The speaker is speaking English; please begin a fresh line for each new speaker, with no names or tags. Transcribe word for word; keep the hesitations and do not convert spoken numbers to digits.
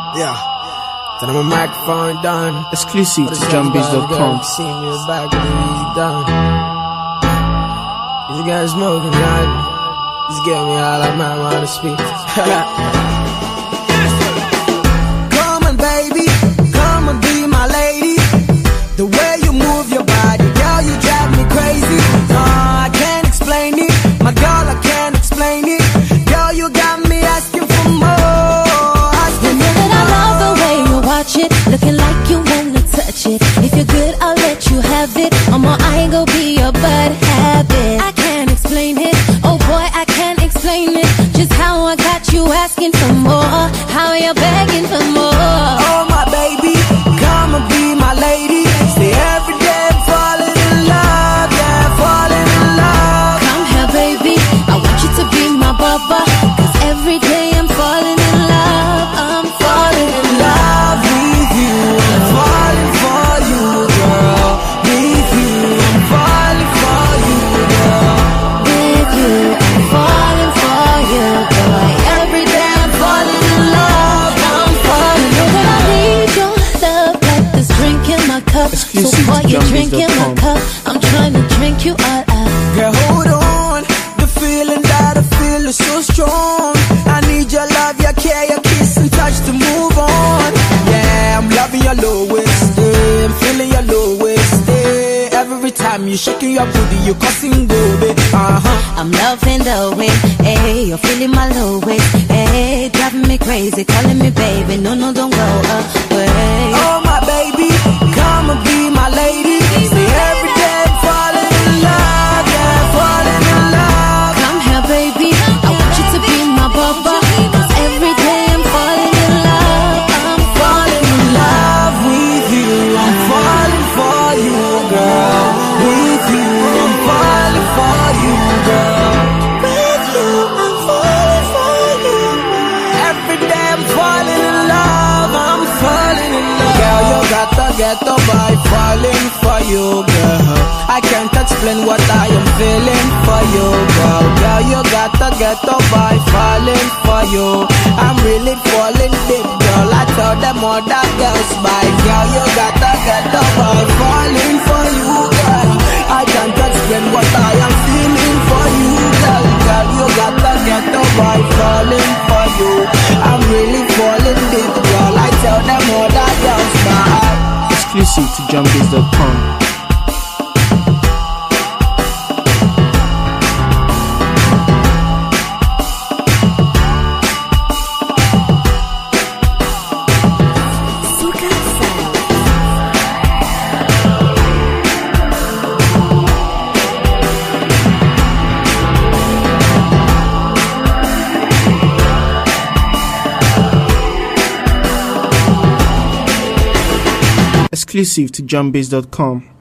Yeah. Then I'm a microphone done.
Exclusive to Jumbies dot com.
See me back when he's done. These guys smoking on. Just get me all I might wanna speak. Come on, baby. Come and be my lady. The way you move your body, girl, you drive me crazy. Uh, I can't explain it. My girl, I can't explain it. Girl, you got me asking for more. Asking
You know that I love the way you watch it, looking like you wanna touch it. If you're good, I'll let you have it. I'm on, I ain't gon' be your bad habit. I can't explain it, oh boy, I can't explain it. Just how I got you asking for more, how you're begging for more.
Oh my baby, come and be my lady. Stay every day falling in love, yeah, falling in love.
Come here, baby, I want you to be my bubba. Cause every day I'm falling in love, I'm falling in love.
With you, I'm falling for you, girl. With you, I'm falling for you, girl.
With you, I'm falling for you, boy. Every day I'm falling in love, I'm falling. Know that I need your love like this drink in my cup.
Exclusive
So boy,
to
you
Jumbies
drink in my
dot com.
cup, I'm trying to drink you all up.
Girl, hold on. The feeling that I feel is so strong. I need your love, your care, your kiss and touch to move on. Yeah, I'm loving your low waist, yeah. I'm feeling your low waist, yeah. Every time you shaking your booty, you causing go, babe. Uh-huh.
I'm loving the way, hey, you're feeling my low waist, hey, driving me crazy, calling me baby, no, no, don't go away.
Oh my baby, come and be my lady. Stay every day falling in love, yeah, falling in love.
Come here, baby, I want you to be my bubba. Cause every day I'm falling in love, I'm falling in love.
Love with you, I'm falling for you, girl. With you, I'm falling for you, girl.
With you, I'm falling for you.
Every day I'm falling in love, I'm falling in love. Girl, you gotta get the vibe, falling for you, girl. I can't explain what I am feeling for you, girl. Girl, you gotta get the vibe, falling for you. I'm really falling deep, girl. I tell them other girls bye. Girl, you gotta get the vibe, falling for you, girl. I can't explain what I am feeling for you, girl. Girl, you gotta get the vibe, falling for you. I'm really falling deep, girl. I tell them other girls bye.
Exclusive to Jumbies dot com. Exclusive to Jumbies dot com.